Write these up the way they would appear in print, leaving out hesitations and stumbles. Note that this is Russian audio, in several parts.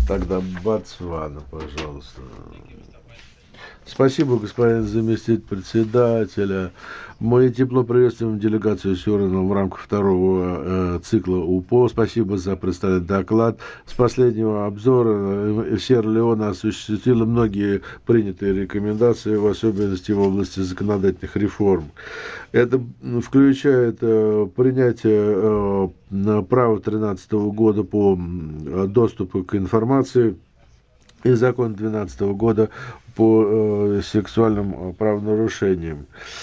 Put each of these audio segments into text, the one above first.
Тогда Ботсвана, пожалуйста. Спасибо, господин заместитель председателя. Мы тепло приветствуем делегацию Сёрена в рамках второго цикла УПО. Спасибо за представленный доклад. С последнего обзора Сьерра-Леоне осуществила многие принятые рекомендации, в особенности в области законодательных реформ. Это включает принятие права 2013 года по доступу к информации и закон 2012 года по сексуальным правонарушениям.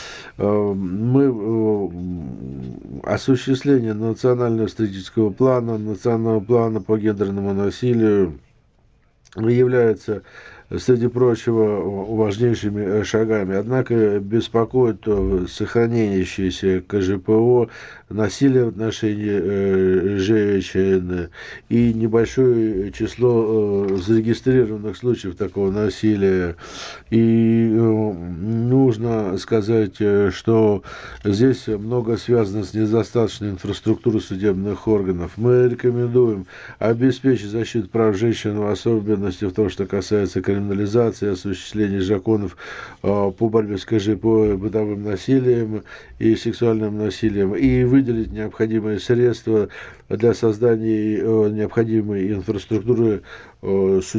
Мы осуществление национального стратегического плана, национального плана по гендерному насилию является, среди прочего, важнейшими шагами. Однако беспокоит сохраняющееся КЖПО, насилие в отношении женщин и небольшое число зарегистрированных случаев такого насилия. И нужно сказать, что здесь много связано с недостаточной инфраструктурой судебных органов. Мы рекомендуем обеспечить защиту прав женщин, в особенности в том, что касается криминализации, осуществления законов по борьбе с КЖП, бытовым насилием и сексуальным насилием, и выделить необходимые средства для создания необходимой инфраструктуры